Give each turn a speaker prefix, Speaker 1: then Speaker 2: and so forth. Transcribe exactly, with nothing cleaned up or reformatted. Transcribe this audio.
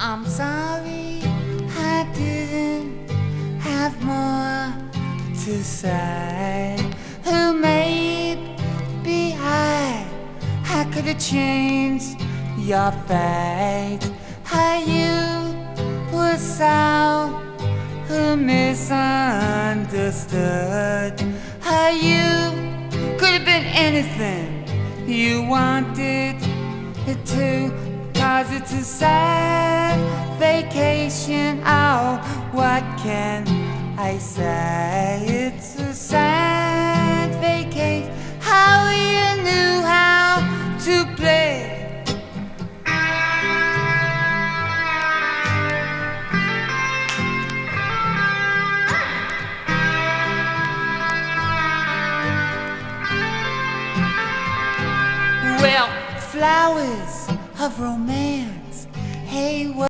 Speaker 1: I'm sorry I didn't have more to say. Who made be I? I could have changed your fate. How you were so who misunderstood. How you could have been anything you wanted it to. Cause it's a sad vacation. Oh, what can I say? It's a sad vacation. How you knew how to play. Well, flowers of romance. Hey, what